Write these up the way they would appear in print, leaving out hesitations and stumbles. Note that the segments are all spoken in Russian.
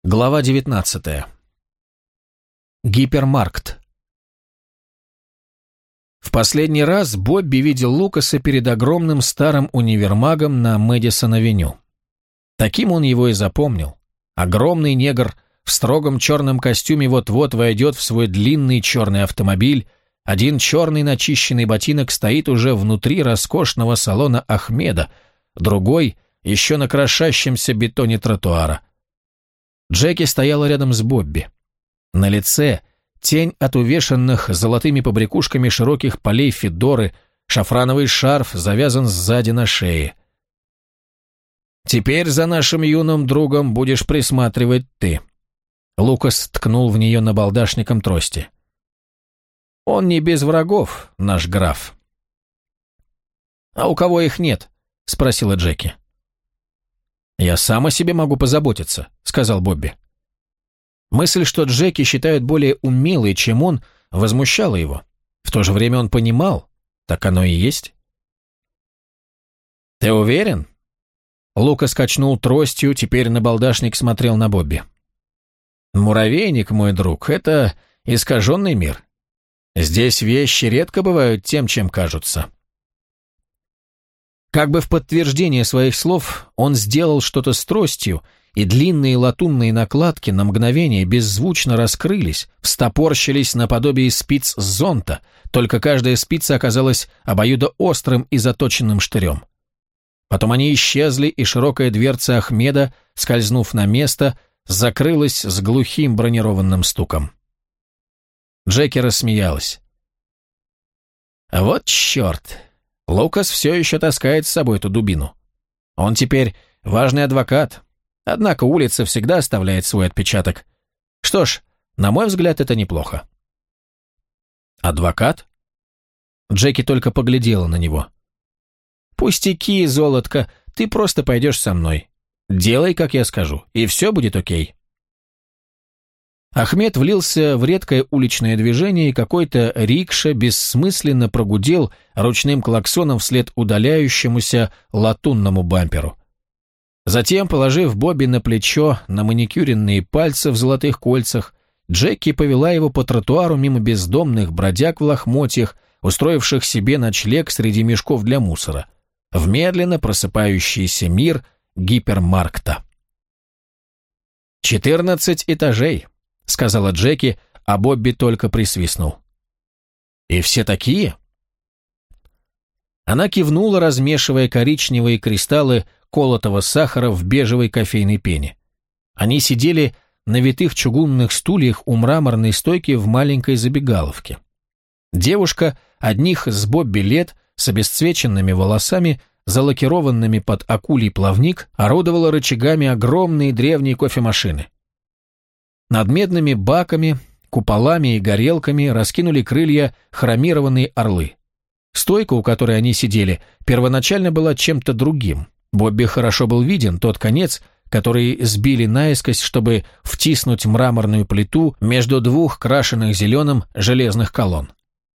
Глава 19. Гипермаркт. В последний раз Бобби видел Лукаса перед огромным старым универмагом на Мэдисон-авеню. Таким он его и запомнил. Огромный негр в строгом черном костюме вот-вот войдет в свой длинный черный автомобиль, один черный начищенный ботинок стоит уже внутри роскошного салона Ахмеда, другой еще на крошащемся бетоне тротуара. Джеки стояла рядом с Бобби. На лице тень от увешанных золотыми побрякушками широких полей федоры, шафрановый шарф завязан сзади на шее. «Теперь за нашим юным другом будешь присматривать ты». Лукас ткнул в нее набалдашником трости. «Он не без врагов, наш граф». «А у кого их нет?» — спросила Джеки. «Я сам о себе могу позаботиться», — сказал Бобби. Мысль, что Джеки считают более умелой, чем он, возмущала его. В то же время он понимал, так оно и есть. «Ты уверен?» Лукас качнул тростью, теперь набалдашник смотрел на Бобби. «Муравейник, мой друг, это искаженный мир. Здесь вещи редко бывают тем, чем кажутся». Как бы в подтверждение своих слов, он сделал что-то с тростью, и длинные латунные накладки на мгновение беззвучно раскрылись, встопорщились наподобие спиц зонта, только каждая спица оказалась обоюдоострым и заточенным штырем. Потом они исчезли, и широкая дверца Ахмеда, скользнув на место, закрылась с глухим бронированным стуком. Джеки рассмеялась. «Вот черт! Лукас все еще таскает с собой эту дубину. Он теперь важный адвокат, однако улица всегда оставляет свой отпечаток. Что ж, на мой взгляд, это неплохо». «Адвокат?» Джеки только поглядела на него. «Пустяки, золотко, ты просто пойдешь со мной. Делай, как я скажу, и все будет окей». Ахмед влился в редкое уличное движение, и какой-то рикша бессмысленно прогудел ручным клаксоном вслед удаляющемуся латунному бамперу. Затем, положив Бобби на плечо на маникюренные пальцы в золотых кольцах, Джеки повела его по тротуару мимо бездомных бродяг в лохмотьях, устроивших себе ночлег среди мешков для мусора, в медленно просыпающийся мир гипермаркта. 14 этажей. — сказала Джеки, а Бобби только присвистнул. «И все такие?» Она кивнула, размешивая коричневые кристаллы колотого сахара в бежевой кофейной пене. Они сидели на витых чугунных стульях у мраморной стойки в маленькой забегаловке. Девушка, одних с Бобби лет, с обесцвеченными волосами, залакированными под акулий плавник, орудовала рычагами огромной древней кофемашины. Над медными баками, куполами и горелками раскинули крылья хромированные орлы. Стойка, у которой они сидели, первоначально была чем-то другим. Бобби хорошо был виден тот конец, который сбили наискось, чтобы втиснуть мраморную плиту между двух крашенных зеленым железных колонн.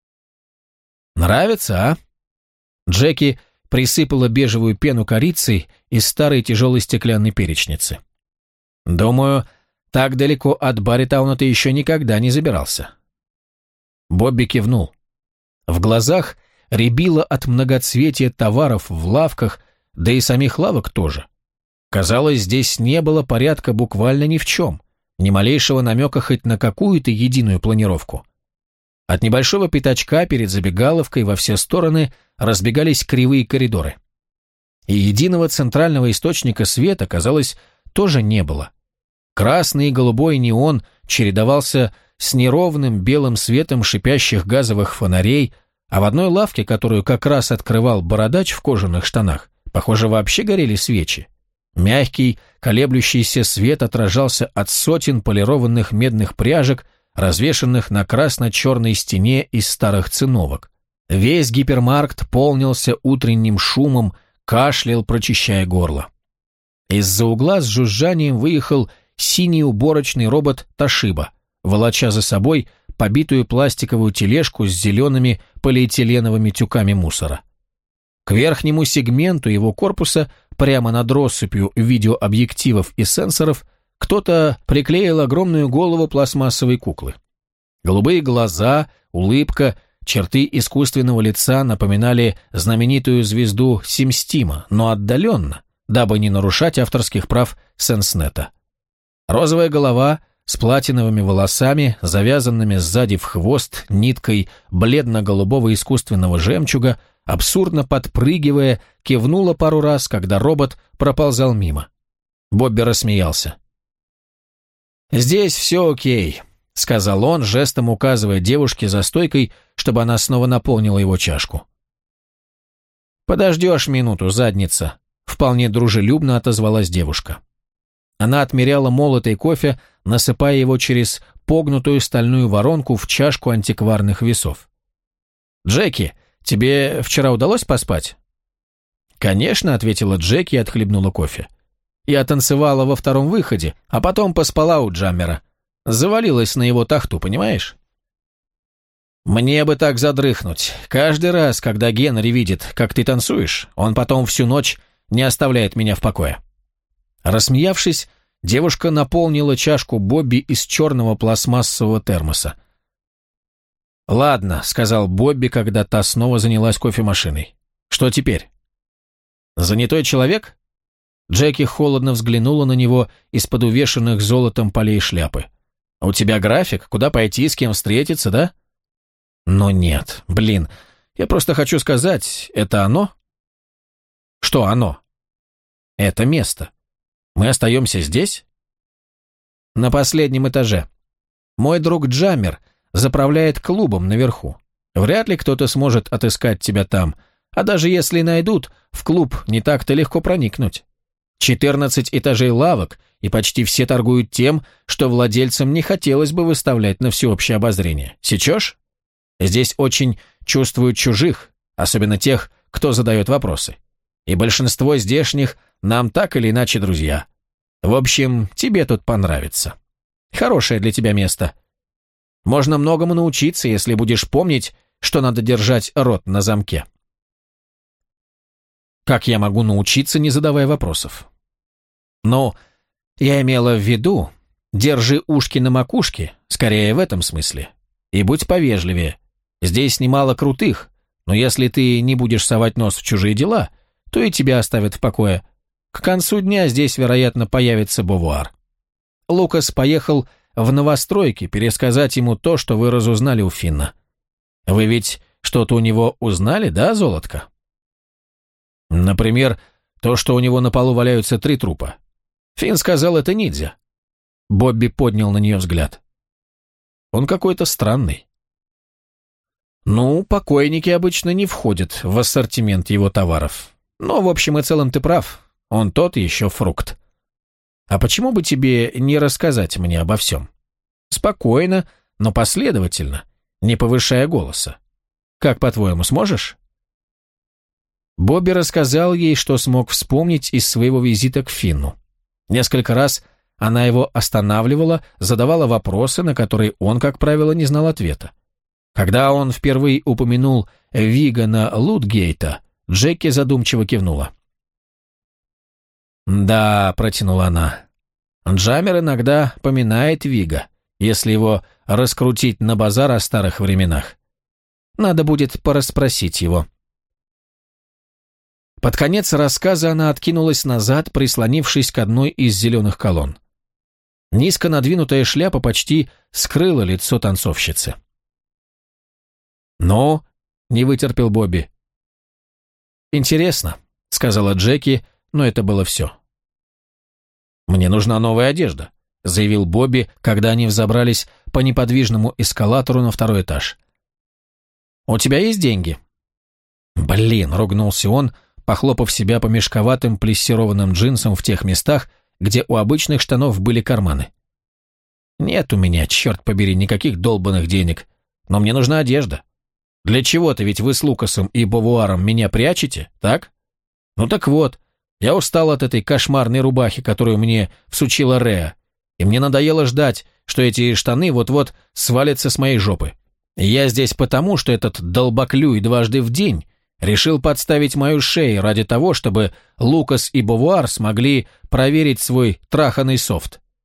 «Нравится, а?» Джеки присыпала бежевую пену корицей из старой тяжелой стеклянной перечницы. «Думаю, так далеко от Барритауна ты еще никогда не забирался». Бобби кивнул. В глазах рябило от многоцветия товаров в лавках, да и самих лавок тоже. Казалось, здесь не было порядка буквально ни в чем, ни малейшего намека хоть на какую-то единую планировку. От небольшого пятачка перед забегаловкой во все стороны разбегались кривые коридоры. И единого центрального источника света, казалось, тоже не было. Красный и голубой неон чередовался с неровным белым светом шипящих газовых фонарей, а в одной лавке, которую как раз открывал бородач в кожаных штанах, похоже, вообще горели свечи. Мягкий, колеблющийся свет отражался от сотен полированных медных пряжек, развешанных на красно-черной стене из старых циновок. Весь гипермаркт полнился утренним шумом, кашлял, прочищая горло. Из-за угла с жужжанием выехал синий уборочный робот Toshiba, волоча за собой побитую пластиковую тележку с зелеными полиэтиленовыми тюками мусора. К верхнему сегменту его корпуса, прямо над россыпью видеообъективов и сенсоров, кто-то приклеил огромную голову пластмассовой куклы. Голубые глаза, улыбка, черты искусственного лица напоминали знаменитую звезду Симстима, но отдаленно, дабы не нарушать авторских прав Сенснета. Розовая голова с платиновыми волосами, завязанными сзади в хвост ниткой бледно-голубого искусственного жемчуга, абсурдно подпрыгивая, кивнула пару раз, когда робот проползал мимо. Бобби рассмеялся. «Здесь все окей», — сказал он, жестом указывая девушке за стойкой, чтобы она снова наполнила его чашку. «Подождешь минуту, задница», — вполне дружелюбно отозвалась девушка. Она отмеряла молотый кофе, насыпая его через погнутую стальную воронку в чашку антикварных весов. «Джеки, тебе вчера удалось поспать?» «Конечно», — ответила Джеки и отхлебнула кофе. «Я танцевала во втором выходе, а потом поспала у Джаммера. Завалилась на его тахту, понимаешь?» «Мне бы так задрыхнуть. Каждый раз, когда Генри видит, как ты танцуешь, он потом всю ночь не оставляет меня в покое». Рассмеявшись, девушка наполнила чашку Бобби из черного пластмассового термоса. «Ладно», — сказал Бобби, когда та снова занялась кофемашиной. «Что теперь?» «Занятой человек?» Джеки холодно взглянула на него из-под увешанных золотом полей шляпы. «У тебя график? Куда пойти, с кем встретиться, да?» «Но нет, блин, я просто хочу сказать, это оно?» «Что оно?» «Это место. Мы остаемся здесь?» «На последнем этаже. Мой друг Джаммер заправляет клубом наверху. Вряд ли кто-то сможет отыскать тебя там, а даже если найдут, в клуб не так-то легко проникнуть. 14 этажей лавок, и почти все торгуют тем, что владельцам не хотелось бы выставлять на всеобщее обозрение. Сечешь? Здесь очень чувствуют чужих, особенно тех, кто задает вопросы. И большинство здешних нам так или иначе друзья. В общем, тебе тут понравится. Хорошее для тебя место. Можно многому научиться, если будешь помнить, что надо держать рот на замке». «Как я могу научиться, не задавая вопросов?» «Ну, я имела в виду, держи ушки на макушке, скорее в этом смысле. И будь повежливее. Здесь немало крутых, но если ты не будешь совать нос в чужие дела, то и тебя оставят в покое. К концу дня здесь, вероятно, появится Бовуар. Лукас поехал в новостройки пересказать ему то, что вы разузнали у Финна. Вы ведь что-то у него узнали, да, золотко?» «Например, то, что у него на полу валяются 3 трупа. Финн сказал, это ниндзя». Бобби поднял на нее взгляд. «Он какой-то странный». «Ну, покойники обычно не входят в ассортимент его товаров. Но, в общем и целом, ты прав. Он тот еще фрукт. А почему бы тебе не рассказать мне обо всем? Спокойно, но последовательно, не повышая голоса. Как, по-твоему, сможешь?» Бобби рассказал ей, что смог вспомнить из своего визита к Финну. Несколько раз она его останавливала, задавала вопросы, на которые он, как правило, не знал ответа. Когда он впервые упомянул Вигана Лутгейта, Джеки задумчиво кивнула. «Да», — протянула она, — «Джаммер иногда поминает Вига, если его раскрутить на базар о старых временах. Надо будет порасспросить его». Под конец рассказа она откинулась назад, прислонившись к одной из зеленых колонн. Низко надвинутая шляпа почти скрыла лицо танцовщицы. «Ну?» — не вытерпел Бобби. «Интересно», — сказала Джеки, но это было все. «Мне нужна новая одежда», — заявил Бобби, когда они взобрались по неподвижному эскалатору на 2-й этаж. «У тебя есть деньги?» «Блин», — ругнулся он, похлопав себя по мешковатым плессированным джинсам в тех местах, где у обычных штанов были карманы. «Нет у меня, черт побери, никаких долбанных денег, но мне нужна одежда. Для чего-то ведь вы с Лукасом и Бовуаром меня прячете, так? Ну так вот, я устал от этой кошмарной рубахи, которую мне всучила Реа, и мне надоело ждать, что эти штаны вот-вот свалятся с моей жопы. И я здесь потому, что этот долбоклюй дважды в день решил подставить мою шею ради того, чтобы Лукас и Бовуар смогли проверить свой траханный софт.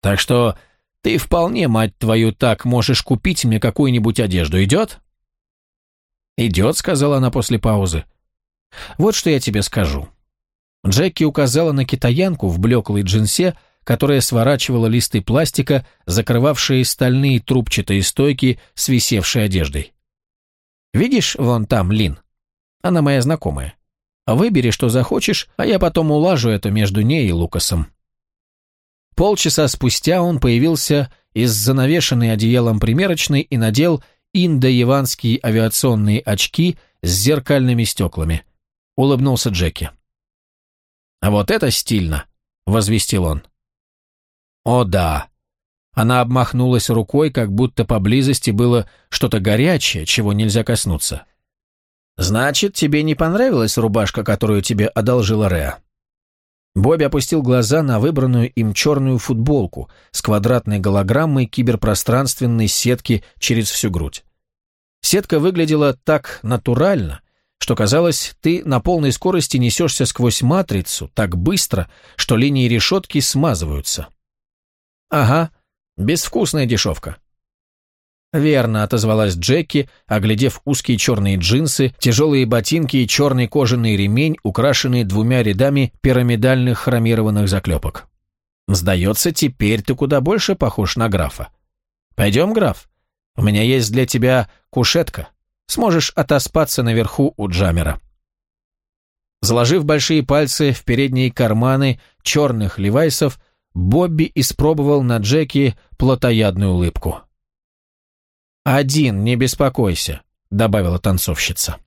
Так что ты вполне, мать твою, так можешь купить мне какую-нибудь одежду. Идет?» «Идет», — сказала она после паузы. «Вот что я тебе скажу». Джеки указала на китаянку в блеклой джинсе, которая сворачивала листы пластика, закрывавшие стальные трубчатые стойки с висевшей одеждой. «Видишь, вон там Лин? Она моя знакомая. Выбери, что захочешь, а я потом улажу это между ней и Лукасом». Полчаса спустя он появился из занавешенной одеялом примерочной и надел индо-яванские авиационные очки с зеркальными стеклами. Улыбнулся Джеки. «А вот это стильно!» — возвестил он. «О да!» Она обмахнулась рукой, как будто поблизости было что-то горячее, чего нельзя коснуться. «Значит, тебе не понравилась рубашка, которую тебе одолжила Реа?» Бобби опустил глаза на выбранную им черную футболку с квадратной голограммой киберпространственной сетки через всю грудь. Сетка выглядела так натурально, что казалось, ты на полной скорости несешься сквозь матрицу так быстро, что линии решетки смазываются. «Ага, безвкусная дешевка». «Верно», — отозвалась Джеки, оглядев узкие черные джинсы, тяжелые ботинки и черный кожаный ремень, украшенный 2 рядами пирамидальных хромированных заклепок. «Сдается, теперь ты куда больше похож на графа. Пойдем, граф, у меня есть для тебя кушетка. Сможешь отоспаться наверху у Джамера». Заложив большие пальцы в передние карманы черных левайсов, Бобби испробовал на Джеки плотоядную улыбку. «Один, не беспокойся», — добавила танцовщица.